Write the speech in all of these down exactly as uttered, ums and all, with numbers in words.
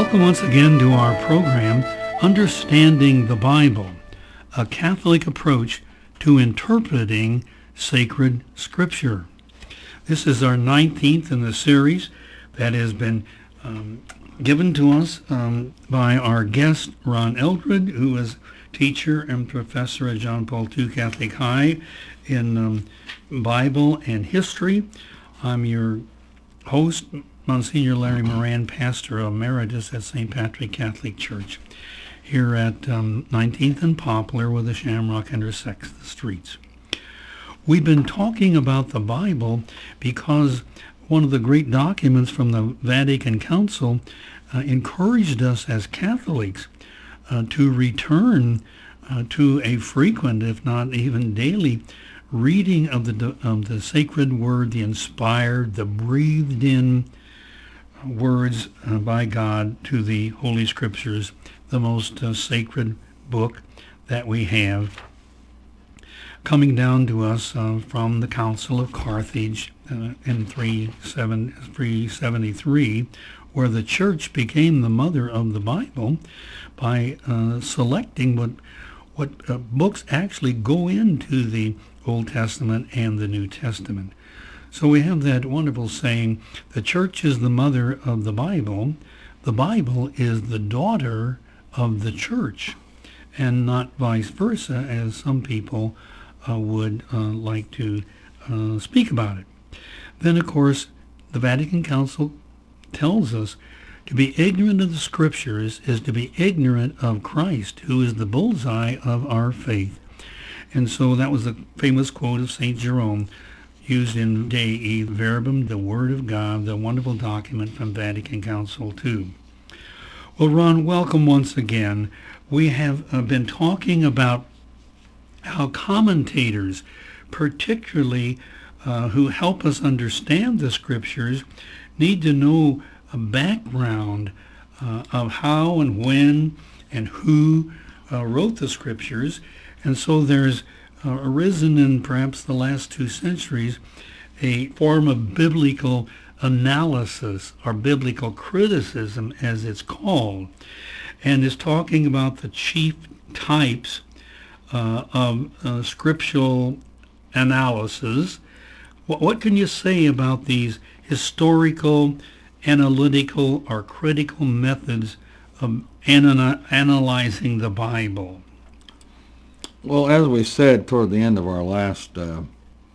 Welcome once again to our program, Understanding the Bible, a Catholic approach to interpreting sacred scripture. This is our nineteenth in the series that has been um, given to us um, by our guest, Ron Eldred, who is teacher and professor at John Paul the Second Catholic High in um, Bible and history. I'm your host, Monsignor Larry Moran, pastor emeritus at Saint Patrick Catholic Church, here at um, nineteenth and Poplar with the Shamrock intersects the streets. We've been talking about the Bible because one of the great documents from the Vatican Council uh, encouraged us as Catholics uh, to return uh, to a frequent, if not even daily, reading of the of the sacred word, the inspired, the breathed in words uh, by God to the Holy Scriptures, the most uh, sacred book that we have, coming down to us uh, from the Council of Carthage uh, in three seventy-three, where the Church became the mother of the Bible by uh, selecting what what uh, books actually go into the Old Testament and the New Testament. So we have that wonderful saying, the Church is the mother of the Bible, the Bible is the daughter of the Church, and not vice versa, as some people uh, would uh, like to uh, speak about it. Then, of course, the Vatican Council tells us to be ignorant of the Scriptures is to be ignorant of Christ, who is the bullseye of our faith. And so that was the famous quote of Saint Jerome, used in Dei Verbum, the Word of God, the wonderful document from Vatican Council two. Well, Ron, welcome once again. We have uh, been talking about how commentators, particularly uh, who help us understand the Scriptures, need to know a background uh, of how and when and who uh, wrote the Scriptures. And so there's Uh, arisen in perhaps the last two centuries a form of biblical analysis or biblical criticism, as it's called, and is talking about the chief types uh, of uh, scriptural analysis. What, what can you say about these historical, analytical, or critical methods of ana- analyzing the Bible? Well, as we said toward the end of our last uh,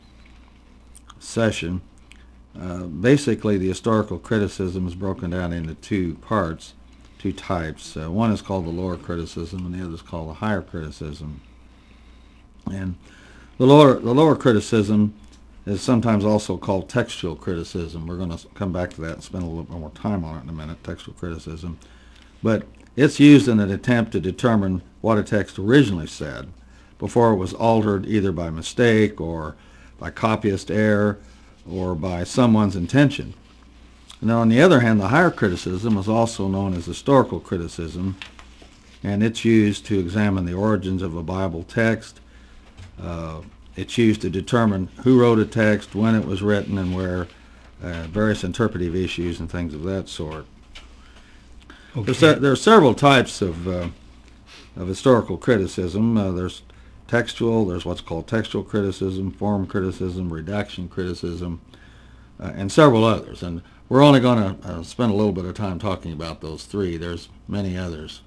session, uh, basically the historical criticism is broken down into two parts, two types. Uh, one is called the lower criticism, and the other is called the higher criticism. And the lower, the lower criticism is sometimes also called textual criticism. We're going to come back to that and spend a little bit more time on it in a minute, textual criticism. But it's used in an attempt to determine what a text originally said, before it was altered either by mistake or by copyist error or by someone's intention. Now, on the other hand, the higher criticism is also known as historical criticism, and it's used to examine the origins of a Bible text. Uh, it's used to determine who wrote a text, when it was written, and where, uh, various interpretive issues and things of that sort. Okay. There's, there are several types of, uh, of historical criticism. Uh, there's textual, there's what's called textual criticism, form criticism, redaction criticism, uh, and several others. And we're only going to uh, spend a little bit of time talking about those three. There's many others.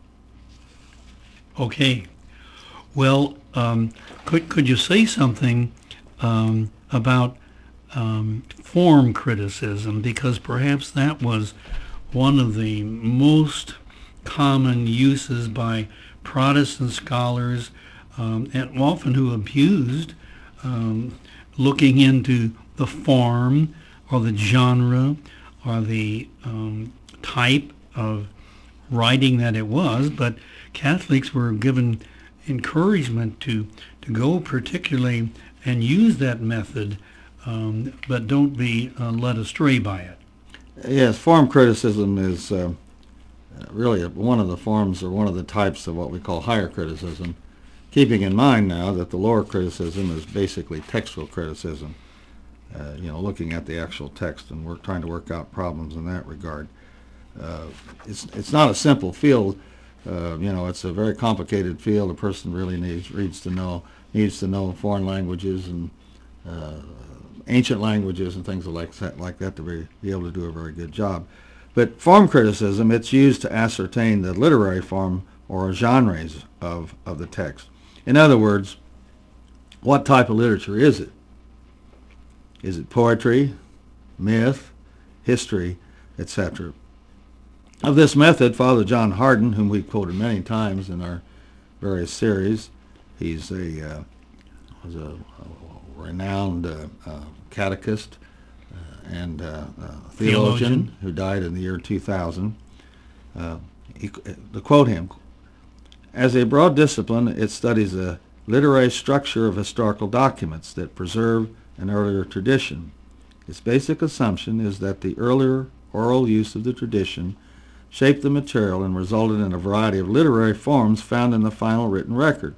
Okay. Well, um, could could you say something um, about um, form criticism? Because perhaps that was one of the most common uses by Protestant scholars, Um, and often who abused um, looking into the form or the genre or the um, type of writing that it was, but Catholics were given encouragement to, to go particularly and use that method, um, but don't be uh, led astray by it. Yes, form criticism is uh, really one of the forms or one of the types of what we call higher criticism, keeping in mind now that the lower criticism is basically textual criticism, uh, you know, looking at the actual text and work, trying to work out problems in that regard. uh, it's it's not a simple field. Uh, you know, it's a very complicated field. A person really needs needs to know needs to know foreign languages and uh, ancient languages and things like that, like that to be, be able to do a very good job. But form criticism, it's used to ascertain the literary form or genres of, of the text. In other words, what type of literature is it? Is it poetry, myth, history, et cetera? Of this method, Father John Hardon, whom we've quoted many times in our various series, he's a, uh, was a, a renowned uh, uh, catechist uh, and uh, uh, theologian, theologian who died in the year two thousand. Uh, he, to quote him, "As a broad discipline, it studies the literary structure of historical documents that preserve an earlier tradition. Its basic assumption is that the earlier oral use of the tradition shaped the material and resulted in a variety of literary forms found in the final written record.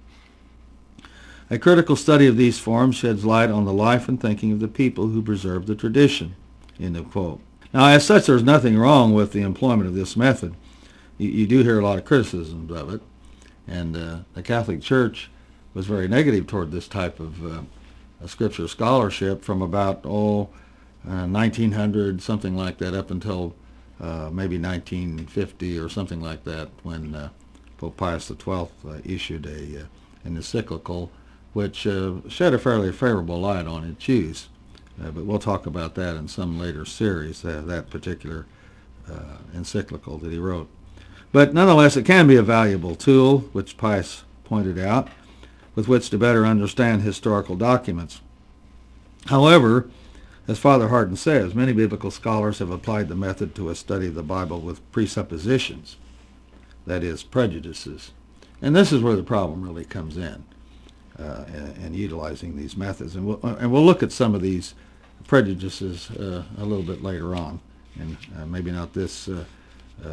A critical study of these forms sheds light on the life and thinking of the people who preserved the tradition." End of quote. Now, as such, there's nothing wrong with the employment of this method. You, you do hear a lot of criticisms of it, and uh, the Catholic Church was very negative toward this type of uh, scripture scholarship from about, oh, uh, nineteen hundred, something like that, up until uh, maybe nineteen fifty or something like that, when uh, Pope Pius the twelfth uh, issued a, uh, an encyclical which uh, shed a fairly favorable light on its use. Uh, but we'll talk about that in some later series, uh, that particular uh, encyclical that he wrote. But nonetheless, it can be a valuable tool, which Pius pointed out, with which to better understand historical documents. However, as Father Hardon says, many biblical scholars have applied the method to a study of the Bible with presuppositions, that is, prejudices. And this is where the problem really comes in. Uh, and, and utilizing these methods, and we'll and we'll look at some of these prejudices uh, a little bit later on, and uh, maybe not this uh, uh,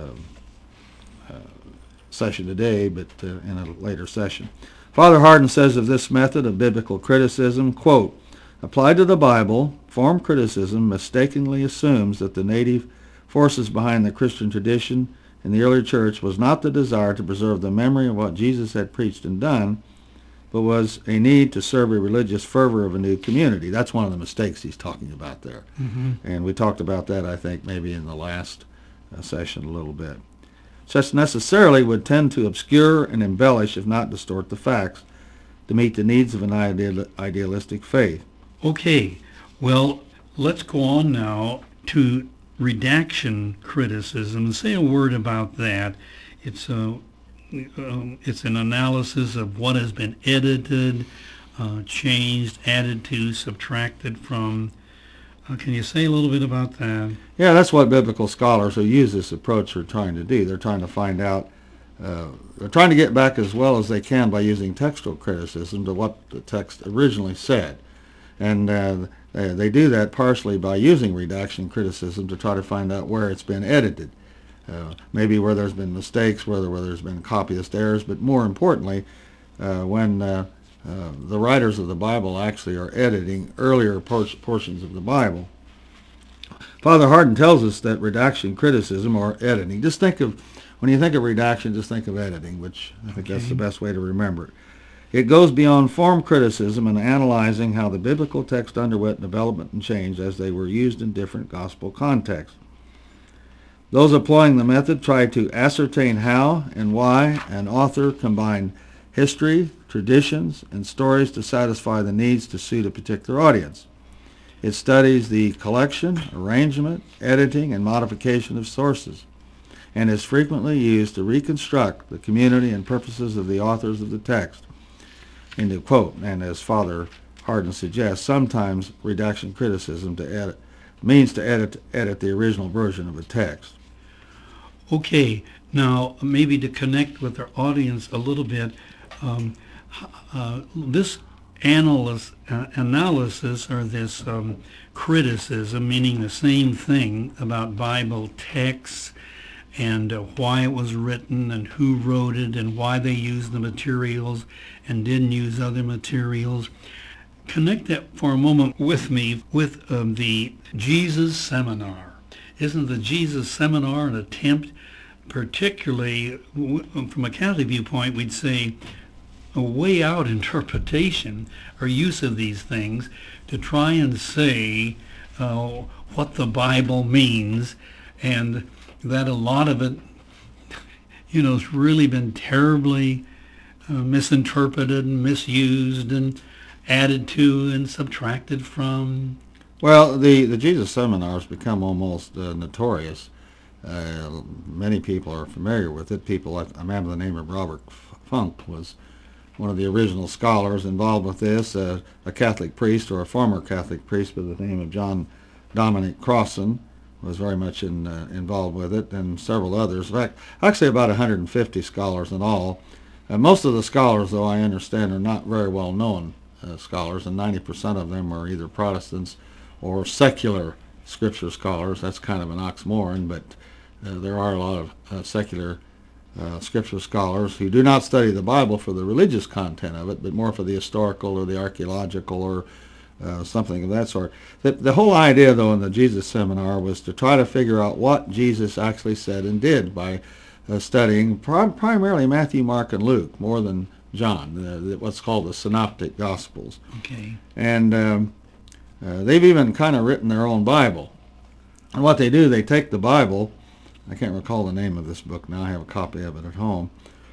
uh, session today, but uh, in a later session. Father Hardon says of this method of biblical criticism, quote, "Applied to the Bible, form criticism mistakenly assumes that the native forces behind the Christian tradition in the early church was not the desire to preserve the memory of what Jesus had preached and done, but was a need to serve a religious fervor of a new community." That's one of the mistakes he's talking about there. Mm-hmm. And we talked about that, I think, maybe in the last uh, session a little bit. Such necessarily would tend to obscure and embellish, if not distort, the facts to meet the needs of an ideal, idealistic faith. Okay, well, let's go on now to redaction criticism and say a word about that. It's a Um, it's an analysis of what has been edited, uh, changed, added to, subtracted from. Uh, can you say a little bit about that? Yeah, that's what biblical scholars who use this approach are trying to do. They're trying to find out, uh, they're trying to get back as well as they can by using textual criticism to what the text originally said. And uh, they, they do that partially by using redaction criticism to try to find out where it's been edited. Uh, maybe where there's been mistakes, whether where there's been copyist errors, but more importantly, uh, when uh, uh, the writers of the Bible actually are editing earlier por- portions of the Bible. Father Hardon tells us that redaction criticism, or editing, just think of, when you think of redaction, just think of editing, which I think okay. That's the best way to remember it. It goes beyond form criticism in analyzing how the biblical text underwent development and change as they were used in different gospel contexts. Those employing the method try to ascertain how and why an author combined history, traditions, and stories to satisfy the needs to suit a particular audience. It studies the collection, arrangement, editing, and modification of sources, and is frequently used to reconstruct the community and purposes of the authors of the text. End of quote. And as Father Hardon suggests, sometimes redaction criticism to edit means to edit edit the original version of a text. Okay, now maybe to connect with our audience a little bit, um, uh, this analysis, uh, analysis or this um, criticism, meaning the same thing about Bible texts and uh, why it was written and who wrote it and why they used the materials and didn't use other materials. Connect that for a moment with me with um, the Jesus Seminar. isn't the Jesus Seminar an attempt, particularly from a Catholic viewpoint, we'd say a way out interpretation or use of these things to try and say uh, what the Bible means, and that a lot of it, you know, has really been terribly uh, misinterpreted and misused and added to and subtracted from. Well, the, the Jesus Seminars become almost uh, notorious. Uh, many people are familiar with it. People, like, I remember the name of Robert Funk was one of the original scholars involved with this, uh, a Catholic priest or a former Catholic priest by the name of John Dominic Crossan was very much in, uh, involved with it, and several others. In fact, actually about one hundred fifty scholars in all. Uh, most of the scholars, though, I understand, are not very well known uh, scholars, and ninety percent of them are either Protestants or secular scripture scholars. That's kind of an oxymoron, but uh, there are a lot of uh, secular uh, scripture scholars who do not study the Bible for the religious content of it, but more for the historical or the archaeological or uh, something of that sort. The, the whole idea, though, in the Jesus Seminar was to try to figure out what Jesus actually said and did by uh, studying prim- primarily Matthew, Mark, and Luke, more than John, the, the, what's called the Synoptic Gospels. Okay. And um, Uh, they've even kind of written their own Bible. And what they do, they take the Bible. I can't recall the name of this book now. I have a copy of it at home.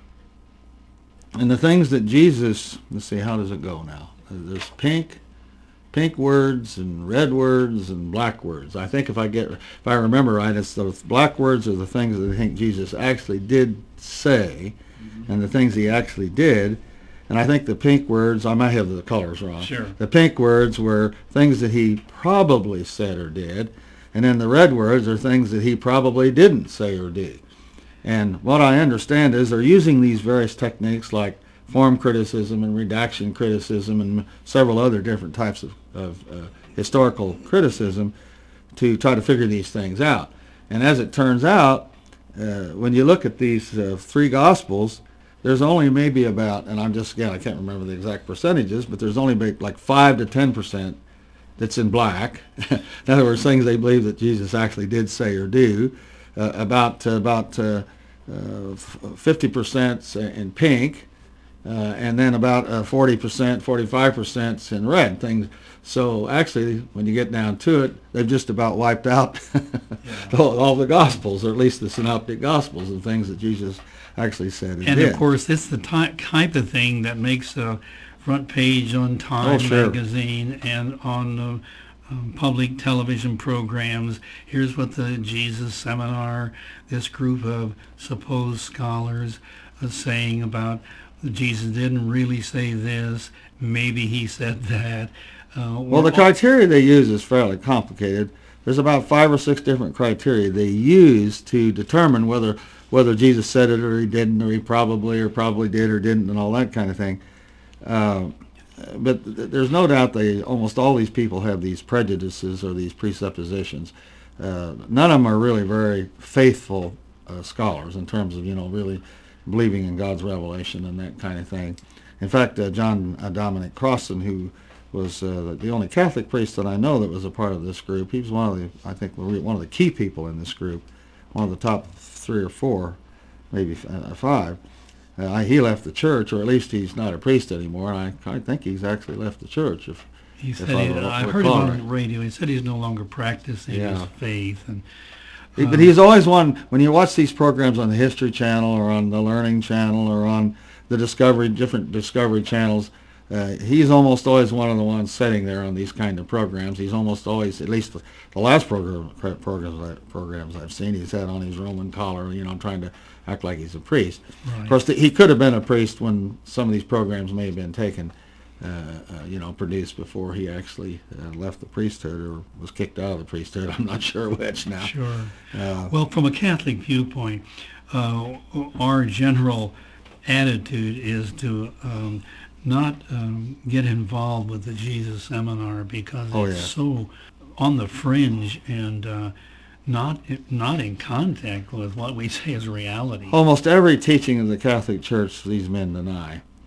And the things that Jesus, let's see, how does it go now? There's pink, pink words and red words and black words. I think if I get, if I remember right, it's the black words are the things that I think Jesus actually did say, mm-hmm. and the things he actually did. And I think the pink words, I might have the colors wrong. Sure. The pink words were things that he probably said or did, and then the red words are things that he probably didn't say or do. And what I understand is they're using these various techniques like form criticism and redaction criticism and several other different types of, of uh, historical criticism to try to figure these things out. And as it turns out, uh, when you look at these uh, three Gospels, there's only maybe about, and I'm just, again, I can't remember the exact percentages, but there's only like five to ten percent that's in black. In other words, things they believe that Jesus actually did say or do. Uh, about uh, about uh, uh, fifty percent in pink, uh, and then about uh, forty percent, forty-five percent in red. Things. So actually, when you get down to it, they've just about wiped out yeah. all, all the Gospels, or at least the Synoptic Gospels, and things that Jesus actually said and, and did. of course, it's the ty- type of thing that makes a front page on Time oh, sure. magazine and on uh, um, public television programs. Here's what the Jesus Seminar, this group of supposed scholars, are saying about Jesus didn't really say this, maybe he said that. Uh, well, the criteria they use is fairly complicated. There's about five or six different criteria they use to determine whether whether Jesus said it or he didn't, or he probably or probably did or didn't, and all that kind of thing. Uh, but th- there's no doubt they almost all these people have these prejudices or these presuppositions. Uh, none of them are really very faithful uh, scholars in terms of, you know, really believing in God's revelation and that kind of thing. In fact, uh, John uh, Dominic Crossan, who was uh, the only Catholic priest that I know that was a part of this group, he was one of the, I think, one of the key people in this group, one of the top three or four, maybe uh, five. Uh, he left the church, or at least he's not a priest anymore. And I, I think he's actually left the church. If he said, if I, he, recall I heard him on right. the radio. He said he's no longer practicing Yeah. his faith. And um, but he's always one. When you watch these programs on the History Channel or on the Learning Channel or on the Discovery, different Discovery channels, uh, he's almost always one of the ones sitting there on these kind of programs. He's almost always, at least the, the last program, programs, programs I've seen, he's had on his Roman collar, you know, trying to act like he's a priest. Right. Of course, the, he could have been a priest when some of these programs may have been taken, uh, uh, you know, produced before he actually uh, left the priesthood or was kicked out of the priesthood. I'm not sure which now. Sure. Uh, well, from a Catholic viewpoint, uh, our general attitude is to um, not um, get involved with the Jesus Seminar because Oh, it's yeah. so on the fringe and uh, not not in contact with what we say is reality. Almost every teaching of the Catholic Church these men deny.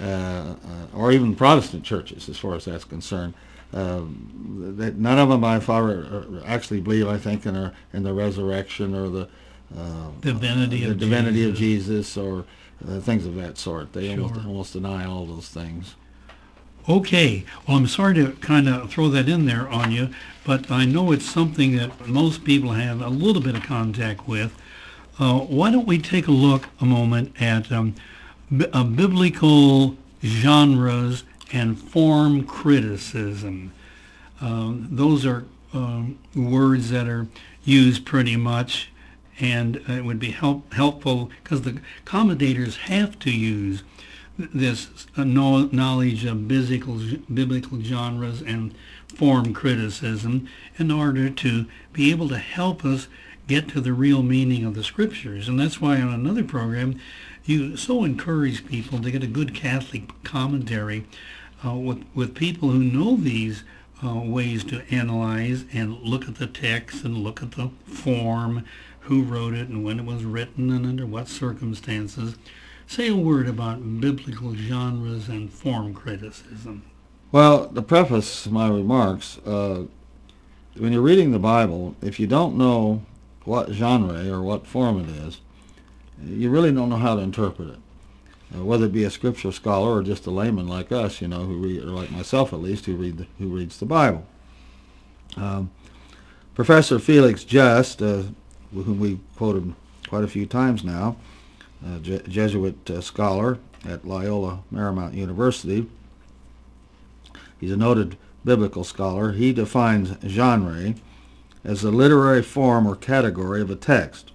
uh, uh, or even Protestant churches, as far as that's concerned. Uh, that none of them, if I were, actually believe, I think, in, a, in the resurrection or the uh, Divinity uh, the of divinity Jesus. of Jesus or uh, things of that sort. They Sure. almost, almost deny all those things. Okay. Well, I'm sorry to kind of throw that in there on you, but I know it's something that most people have a little bit of contact with. Uh, why don't we take a look a moment at um, b- uh, biblical genres and form criticism? Um, those are um, words that are used pretty much, and it would be help, helpful because the commentators have to use this uh, know- knowledge of biblical, biblical genres and form criticism in order to be able to help us get to the real meaning of the scriptures. And that's why on another program you so encourage people to get a good Catholic commentary uh, with, with people who know these uh, ways to analyze and look at the text and look at the form, who wrote it and when it was written and under what circumstances. Say a word about biblical genres and form criticism. Well, to preface my remarks, uh, when you're reading the Bible, if you don't know what genre or what form it is, you really don't know how to interpret it. Uh, whether it be a scripture scholar or just a layman like us, you know, who read, or like myself at least, who read the, who reads the Bible. Um, Professor Felix Just, uh, whom we quoted quite a few times now, a Je- Jesuit uh, scholar at Loyola Marymount University, he's a noted biblical scholar. He defines genre as the literary form or category of a text.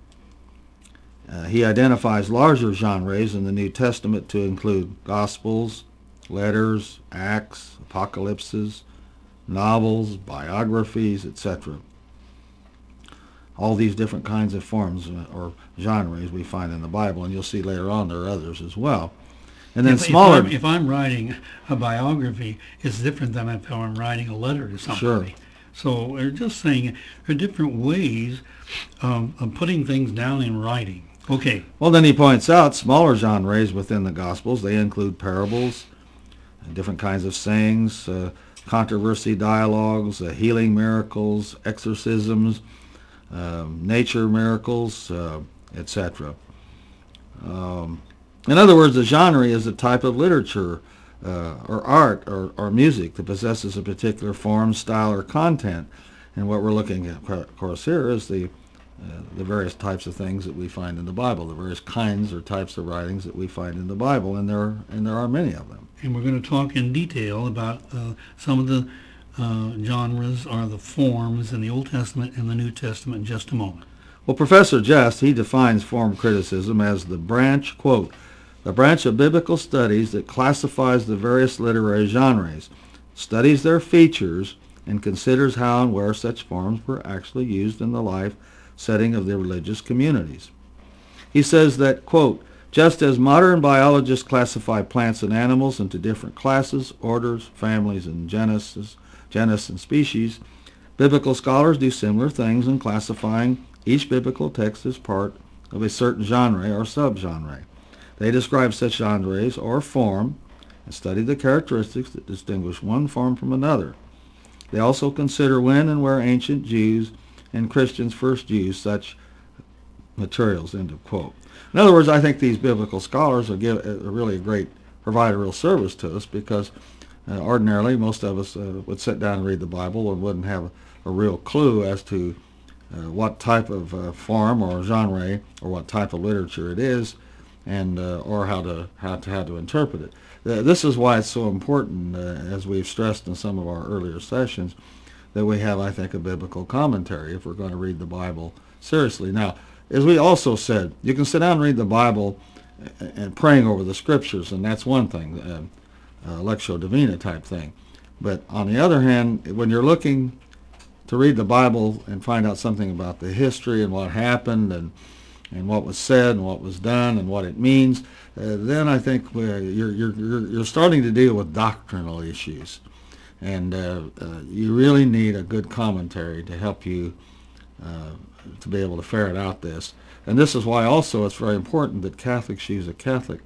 Uh, he identifies larger genres in the New Testament to include Gospels, letters, Acts, Apocalypses, novels, biographies, et cetera. All these different kinds of forms or genres we find in the Bible, and you'll see later on there are others as well. And then if, smaller... If I'm, if I'm writing a biography, it's different than if I'm writing a letter to somebody. Sure. So we're just saying there are different ways um, of putting things down in writing. Okay. Well, then he points out smaller genres within the Gospels. They include parables, different kinds of sayings, uh, controversy dialogues, uh, healing miracles, exorcisms, um, nature miracles, uh, et cetera. Um, in other words, a genre is a type of literature uh, or art or, or music that possesses a particular form, style, or content. And what we're looking at, of course, here is the uh, the various types of things that we find in the Bible, the various kinds or types of writings that we find in the Bible, and there and there are many of them. And we're going to talk in detail about uh, some of the uh, genres or the forms in the Old Testament and the New Testament in just a moment. Well, Professor Just, he defines form criticism as the branch, quote, the branch of biblical studies that classifies the various literary genres, studies their features, and considers how and where such forms were actually used in the life setting of the religious communities. He says that, quote, just as modern biologists classify plants and animals into different classes, orders, families, and genus, genus and species, biblical scholars do similar things in classifying each biblical text as part of a certain genre or subgenre. They describe such genres or form and study the characteristics that distinguish one form from another. They also consider when and where ancient Jews and Christians first used such materials, end of quote. In other words, I think these biblical scholars are, give, are really a great, provide a real service to us because uh, ordinarily most of us uh, would sit down and read the Bible and wouldn't have a, a real clue as to uh, what type of uh, form or genre or what type of literature it is, and uh, or how to how to how to interpret it. Uh, this is why it's so important, uh, as we've stressed in some of our earlier sessions, that we have, I think, a biblical commentary if we're going to read the Bible seriously. Now, as we also said, you can sit down and read the Bible and praying over the Scriptures, and that's one thing, uh, uh, Lectio Divina type thing. But on the other hand, when you're looking to read the Bible and find out something about the history and what happened and and what was said and what was done and what it means, uh, then I think uh, you're, you're, you're starting to deal with doctrinal issues. And uh, uh, you really need a good commentary to help you uh, to be able to ferret out this. And this is why also it's very important that Catholics use a Catholic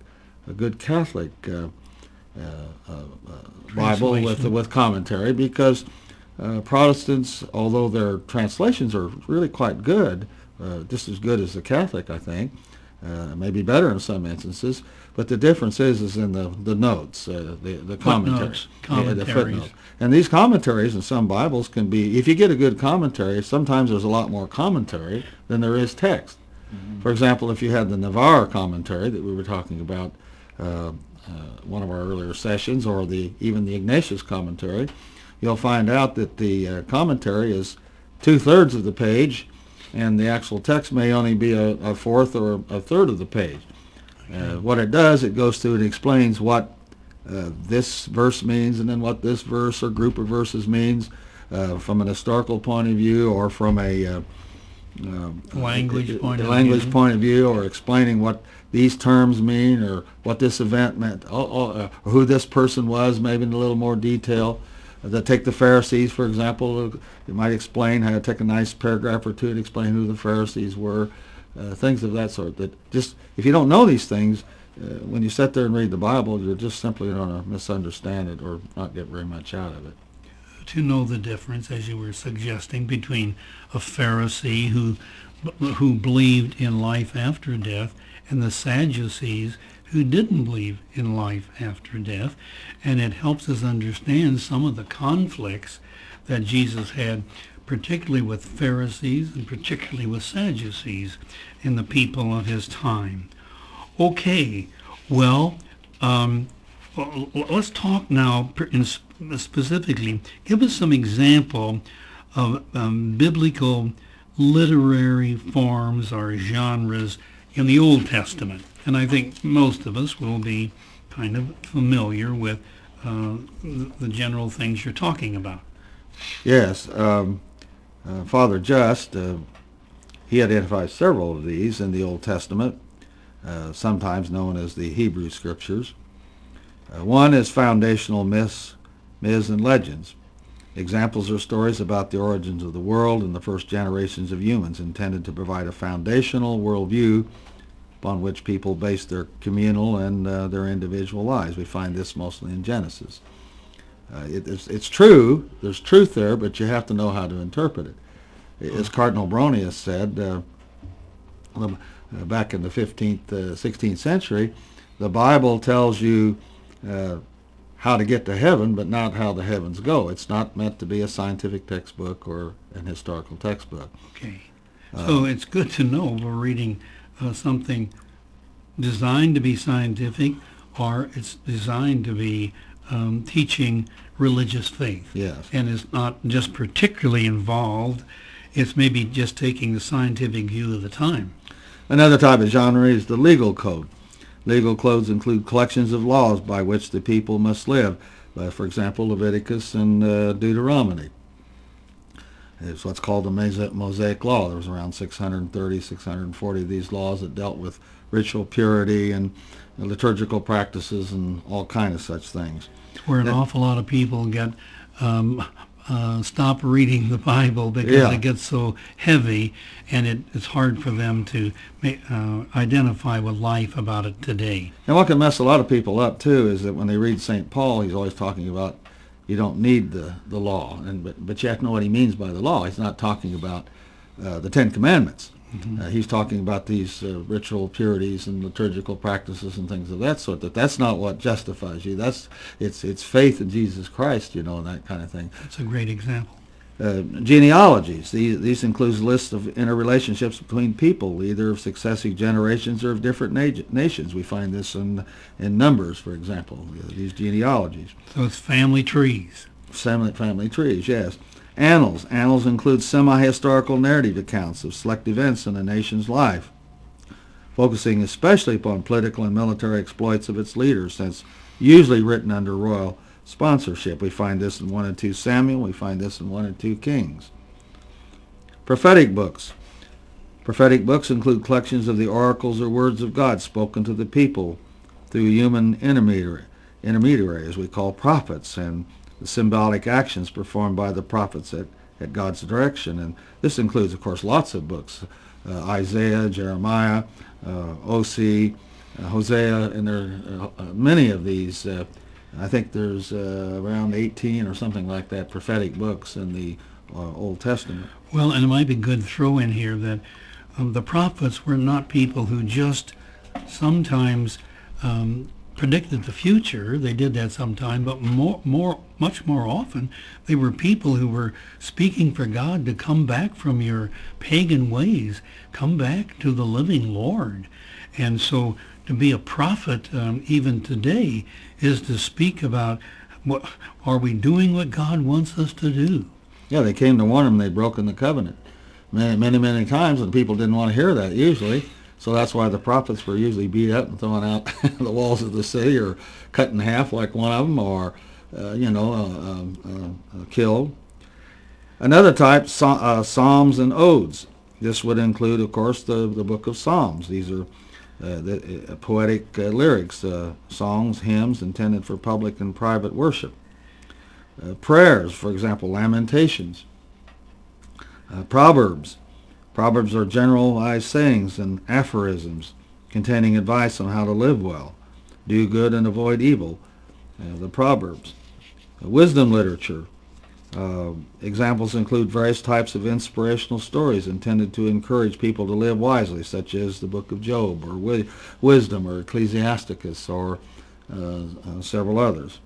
a good Catholic uh, uh, uh, uh, Bible with Translation. with commentary, because uh, Protestants, although their translations are really quite good, uh, just as good as the Catholic, I think, uh, maybe better in some instances, but the difference is is in the the notes, uh, the the commentary, Footnotes, yeah, the commentaries. footnote. And these commentaries in some Bibles can be, if you get a good commentary, sometimes there's a lot more commentary than there is text. Mhm. For example, if you had the Navarre commentary that we were talking about uh, uh, one of our earlier sessions, or the even the Ignatius commentary, you'll find out that the uh, commentary is two-thirds of the page, and the actual text may only be a, a fourth or a third of the page. Uh, what it does, it goes through and explains what uh, this verse means, and then what this verse or group of verses means uh, from an historical point of view, or from a uh, uh, Language uh, point of language view. point of view, or explaining what these terms mean, or what this event meant, or, or who this person was, maybe in a little more detail. Uh, take the Pharisees, for example. It might explain how to take a nice paragraph or two and explain who the Pharisees were, uh, things of that sort. That just, if you don't know these things, uh, when you sit there and read the Bible, you're just simply going to misunderstand it or not get very much out of it. To know the difference, as you were suggesting, between a Pharisee who who believed in life after death and the Sadducees who didn't believe in life after death. And it helps us understand some of the conflicts that Jesus had, particularly with Pharisees and particularly with Sadducees in the people of his time. Okay, well, um, well, let's talk now in specifically. Give us some example of um, biblical literary forms or genres in the Old Testament. And I think most of us will be kind of familiar with uh, the, the general things you're talking about. Yes, um, uh, Father Just, uh, he identifies several of these in the Old Testament, uh, sometimes known as the Hebrew Scriptures. Uh, one is foundational myths, myths and legends. Examples are stories about the origins of the world and the first generations of humans, intended to provide a foundational worldview upon which people base their communal and uh, their individual lives. We find this mostly in Genesis. Uh, it, it's, it's true, there's truth there, but you have to know how to interpret it. As Cardinal Bronius said, uh, uh, back in the fifteenth, uh, sixteenth century, the Bible tells you uh, how to get to heaven, but not how the heavens go. It's not meant to be a scientific textbook or an historical textbook. Okay. So it's good to know we're reading uh, something designed to be scientific, or it's designed to be um, teaching religious faith. Yes. And it's not just particularly involved. It's maybe just taking the scientific view of the time. Another type of genre is the legal code. Legal codes include collections of laws by which the people must live. Uh, for example, Leviticus and uh, Deuteronomy. It's what's called the Mosaic Law. There was around six hundred thirty, six hundred forty of these laws that dealt with ritual purity and liturgical practices and all kinds of such things. Where an That- awful lot of people get um, uh, stop reading the Bible because Yeah. it gets so heavy, and it, it's hard for them to ma- uh, identify with life about it today. And what can mess a lot of people up too is that when they read Saint Paul, he's always talking about you don't need the, the law, and but, but you have to know what he means by the law. He's not talking about uh, the Ten Commandments. Mm-hmm. Uh, he's talking about these uh, ritual purities and liturgical practices and things of that sort. That that's not what justifies you. That's it's it's faith in Jesus Christ, you know, and that kind of thing. That's a great example. Uh, genealogies. These, these includes lists of interrelationships between people, either of successive generations or of different na- nations. We find this in in Numbers, for example. uh, These genealogies. So it's family trees. Family, family trees, yes. Annals. Annals include semi-historical narrative accounts of select events in a nation's life, focusing especially upon political and military exploits of its leaders, since usually written under royal sponsorship. We find this in one and two Samuel. We find this in one and two Kings. Prophetic books. Prophetic books include collections of the oracles or words of God spoken to the people through human intermediary, intermediaries we call prophets, and the symbolic actions performed by the prophets at, at God's direction. And this includes, of course, lots of books. Uh, Isaiah, Jeremiah, uh, Osee, uh, Hosea, and there are uh, many of these. Uh, I think there's uh, around eighteen or something like that prophetic books in the uh, Old Testament. Well, and it might be good throw in here that um, the prophets were not people who just sometimes um, predicted the future. They did that sometime, but more, more, much more often, they were people who were speaking for God to come back from your pagan ways, come back to the living Lord. And so to be a prophet, um, even today, is to speak about, what are we doing what God wants us to do? Yeah, they came to warn them they'd broken the covenant many, many, many times, and people didn't want to hear that usually. So that's why the prophets were usually beat up and thrown out the walls of the city, or cut in half like one of them, or uh, you know, uh, um, uh, uh, killed. Another type, so, uh, psalms and odes. This would include, of course, the the book of Psalms. These are uh, the, uh, poetic uh, lyrics, uh, songs, hymns intended for public and private worship. Uh, prayers, for example, lamentations. Uh, proverbs. Proverbs are generalized sayings and aphorisms containing advice on how to live well, do good and avoid evil. Uh, the Proverbs. Uh, wisdom literature. Uh, examples include various types of inspirational stories intended to encourage people to live wisely, such as the Book of Job, or wi- Wisdom, or Ecclesiasticus, or uh, uh, several others.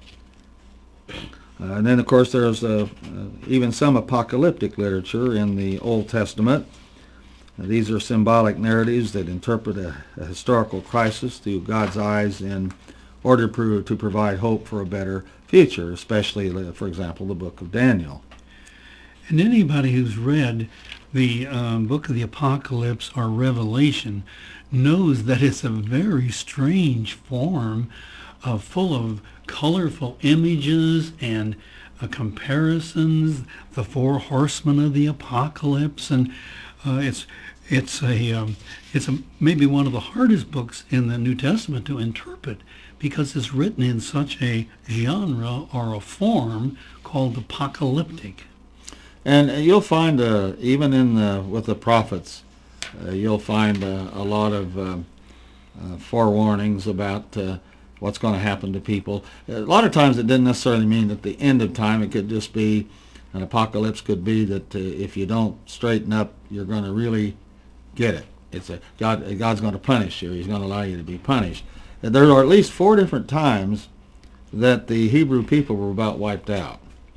Uh, and then, of course, there's uh, uh, even some apocalyptic literature in the Old Testament. Uh, these are symbolic narratives that interpret a, a historical crisis through God's eyes in order to, to provide hope for a better future, especially, for example, the book of Daniel. And anybody who's read the um, book of the Apocalypse or Revelation knows that it's a very strange form, uh, full of colorful images and uh, comparisons, the four horsemen of the apocalypse, and uh, it's it's a um, it's a, maybe one of the hardest books in the New Testament to interpret, because it's written in such a genre or a form called apocalyptic. And you'll find, uh, even in the, with the prophets, uh, you'll find uh, a lot of uh, uh, forewarnings about uh, what's going to happen to people. A lot of times it didn't necessarily mean at the end of time. It could just be, an apocalypse could be that uh, if you don't straighten up, you're going to really get it. It's a God. God's going to punish you. He's going to allow you to be punished. And there are at least four different times that the Hebrew people were about wiped out.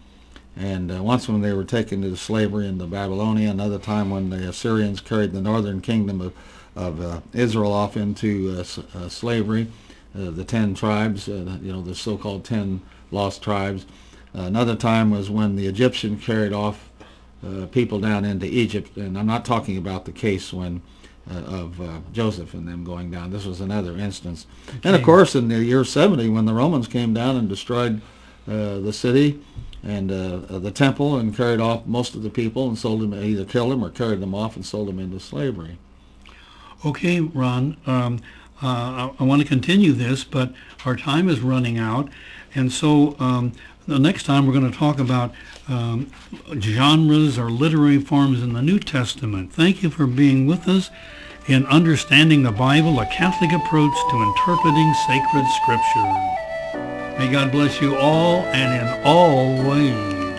And uh, once when they were taken into slavery into Babylonia, another time when the Assyrians carried the northern kingdom of, of uh, Israel off into uh, s- uh, slavery, uh, the ten tribes, uh, you know, the so-called ten lost tribes. Uh, another time was when the Egyptians carried off uh, people down into Egypt, and I'm not talking about the case when uh, of uh, Joseph and them going down. This was another instance. Okay. And of course, in the year seventy, when the Romans came down and destroyed uh, the city and uh, the temple and carried off most of the people and sold them, either killed them or carried them off and sold them into slavery. Okay, Ron, um, uh, I, I want to continue this, but our time is running out, and so um, the next time we're going to talk about um, genres or literary forms in the New Testament. Thank you for being with us in Understanding the Bible, a Catholic approach to interpreting sacred scripture. May God bless you all and in all ways.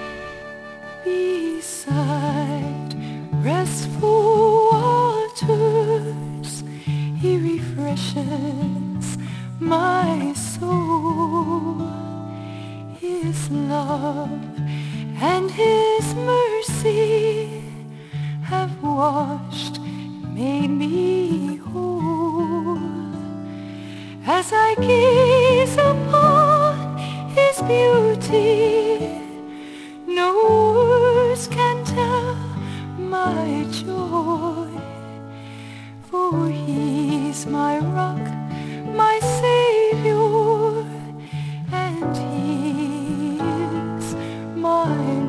Beside restful waters, He refreshes my soul. His love and His mercy have washed, made me whole. As I gaze upon His beauty, no words can tell my joy. For He's my rock, my Savior, and He is my